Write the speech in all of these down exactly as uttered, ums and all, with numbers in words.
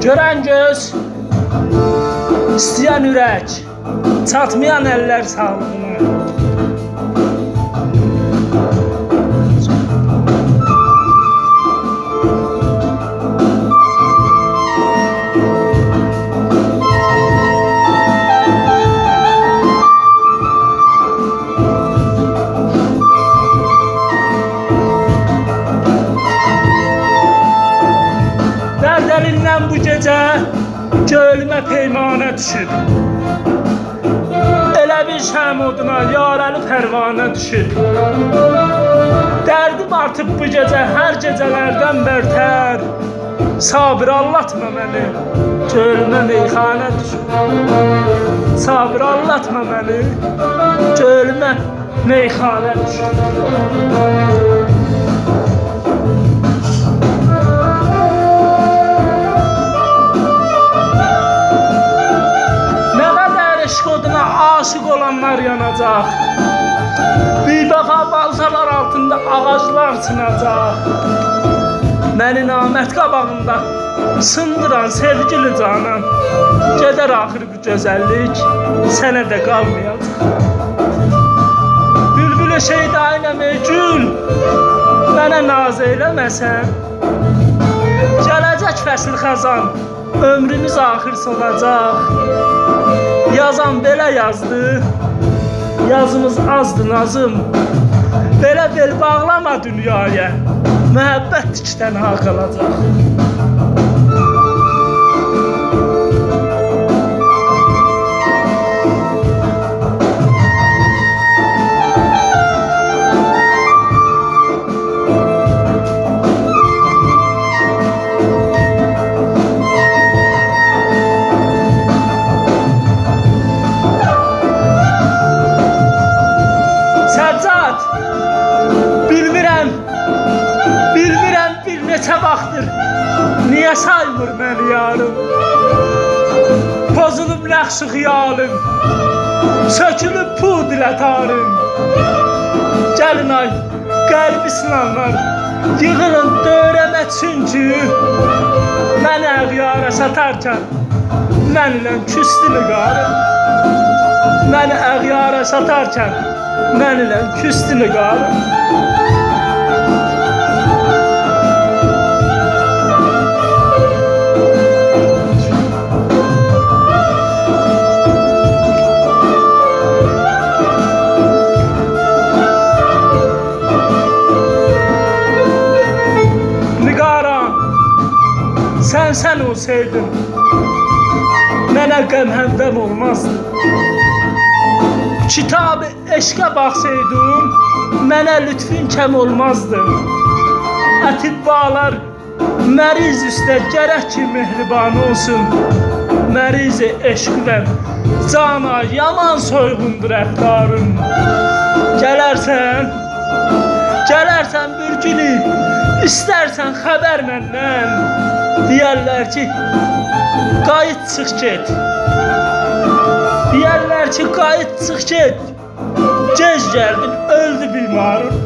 Görən göz, istəyən ürək, çatmayan əllər sağlığına. Dərdəlindən bu gecə gölmə peymanə düşüb. Elə bir şəm oduna yarəli pərvanə düşüb. Dərdim artıb bu gecə hər gecələrdən bərtər. Sabir allatma məni, gölmə meyxanə düşüb. Sabir allatma məni, gölmə meyxanə düşüb. Aşık olanlar yanacaq. Bibaxa baltalar altında ağaclar sınacaq. Məni namət qabağında sındıran sevgili canan, gedər axır bu gözəllik sənə də qalmayacaq. Bülbülü şeydə aynəmə gül, mənə naz eyləməsən, gələcək fəsil xəzan, ömrümüz axır solacaq. Yazan belə yazdı, yazımız azdı nazım. Belə bel bağlama dünyaya, məhəbbət tikdən ha qalacaq. Bilmirəm, bilmirəm bir neçə vaxtdır niyə saymır məni yarım. Pozulub nəqşi xiyalım, sökülüb pud ilə tarım. Gəlin ay, qəlbi sınanlar, yığılın dövrəmə çünki məni əğyara satarkən mən ilə küstünü qarım. Məni əğyara satarkən mən ilə küstünü qarım. Nigaran, sən sən olsaydın mənə qəm həmdəm olmazdı. Kitab-ı eşqə baxsaydım, mənə lütfün kəm olmazdı. Ətibbalar məriz üstə gərək ki mehriban olsun. Məriz-i eşqdən cana yaman soyğundur əftarım. Gələrsən, gələrsən bir günü, istərsən xəbər məndən. Deyərlər ki, qayıt çıx get. Deyərlər ki, qayıt çıx get. Gec gəldin, öldü bimarım.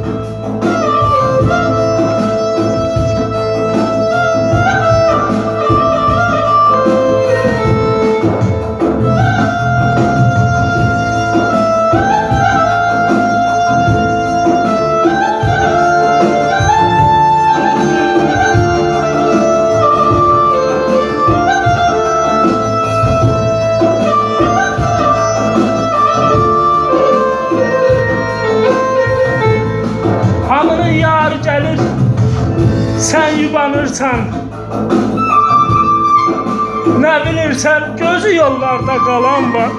Gəlir, sən yubanırsan. Nə bilirsən, gözü yollarda qalan var.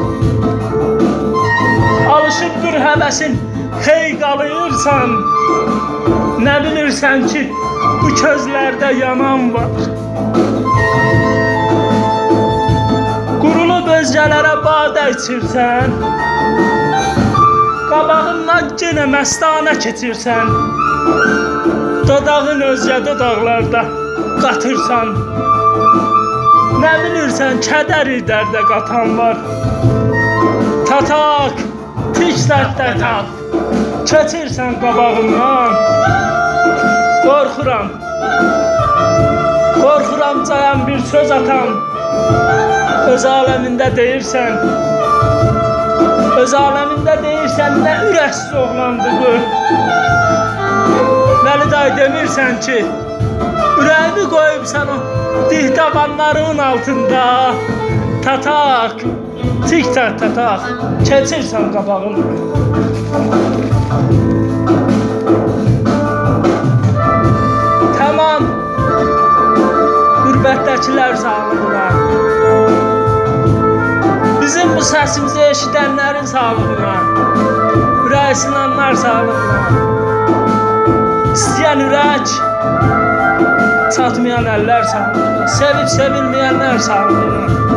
Alışıbdır həvəsin, hey qalıyırsan. Nə bilirsən ki, bu közlərdə yanan var. Qurulub özgələrə badə içirsən. Qabağından yenə məstanə keçirsən. Dodağın özgə dodaqlarda qatırsan. Nə bilirsən, kədəri dərdə qatan var. Tatak, tik dərddə tak, keçirsən qabağından. Qorxuram, qorxuram. damcayan bir söz atan, öz aleminde değilsen, öz aleminde değilsen ne ürəksiz oğlandı bu. Vəli dayı demirsən ki, ürəyimi qoyubsan o dih tabanların altında. Tatak, tik tak tatak, keçirsən qabağını. Tamam, qürbətdəkilər sağlığına, bizim bu səsimizi eşidənlərin sağlığına, ürək sinanlar sağlığına, istəyən ürək, çatmayan əllər sağlığına, sevib sevilməyənlər sağlığına.